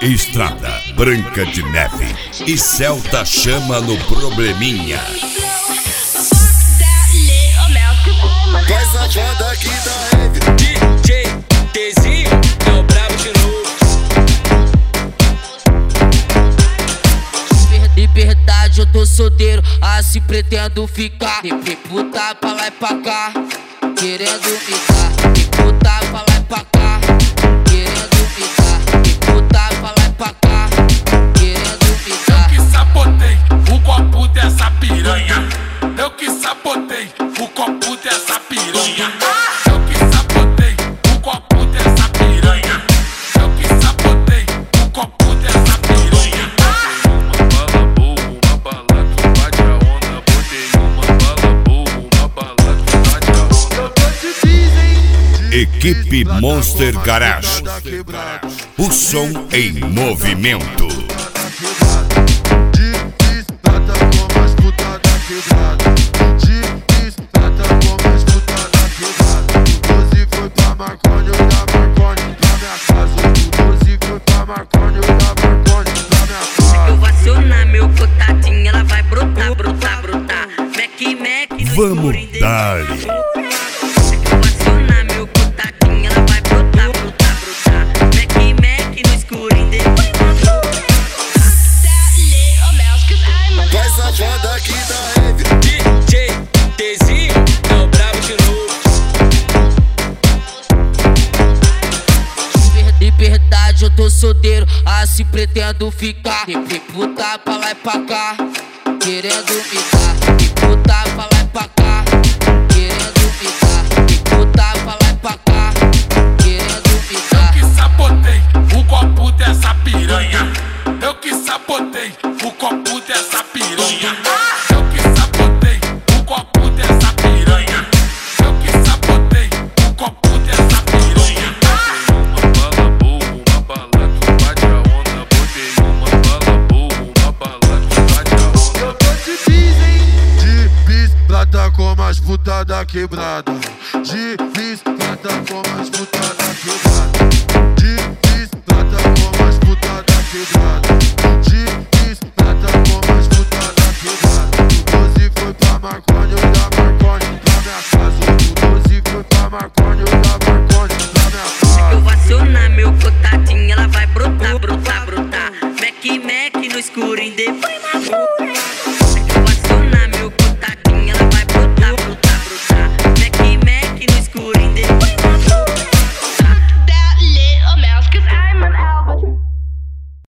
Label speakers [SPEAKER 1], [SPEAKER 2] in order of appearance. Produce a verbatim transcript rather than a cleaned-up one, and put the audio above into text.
[SPEAKER 1] Estrada, Branca de Neve e Celta chama no Probleminha.
[SPEAKER 2] Vai safada aqui da Rave.
[SPEAKER 3] D J Tezinho é o brabo de novo.
[SPEAKER 4] Liberdade, eu tô solteiro, assim pretendo ficar. Reputar pra lá e pra cá, querendo me dar. Reputar pra lá e pra cá, querendo me dar. Reputar pra lá e pra cá, querendo me dar.
[SPEAKER 5] Eu que sabotei o copo dessa piranha. Eu que sabotei o copo dessa piranha. Eu que sabotei o copo dessa piranha. Eu que sabotei o copo dessa piranha.
[SPEAKER 6] Uma bala boa, uma bala que bate a onda. Botei uma bala boa, uma bala que bate a onda.
[SPEAKER 1] Equipe Monster Garage. O som em movimento. Vamos dar-lhe.
[SPEAKER 2] Vai safada aqui da Rave.
[SPEAKER 3] D J Tezinho é o brabo de novo.
[SPEAKER 4] Liberdade, eu tô solteiro, assim pretendo ficar. Reputar pra lá e pra cá, querendo me dar. Reputar pra lá e pra cá, querendo me dar. Reputar pra lá e pra cá, querendo me dar.
[SPEAKER 5] Eu que sabotei o copo dessa piranha. Eu que sabotei o copo dessa piranha. Eu que sabotei o copo dessa piranha. Eu que sabotei o copo dessa piranha.
[SPEAKER 6] Uma bala boa, uma bala que bate a onda. Botei uma bala boa, uma bala que bate a onda.
[SPEAKER 7] Eu tô de bis, hein? De bis, prata como as putas da quebrada. De bis, prata como as putas da quebrada. De bis, prata como as putas da quebrada. De bis, prata como as putas da quebrada. O doze foi pra maconha, eu da maconha pra minha casa. O doze foi pra maconha, eu da maconha pra minha casa.
[SPEAKER 8] Eu vou acionar meu cotadinho, ela vai brotar, brotar, brotar. Mac, Mac no escuro, em depois na rua.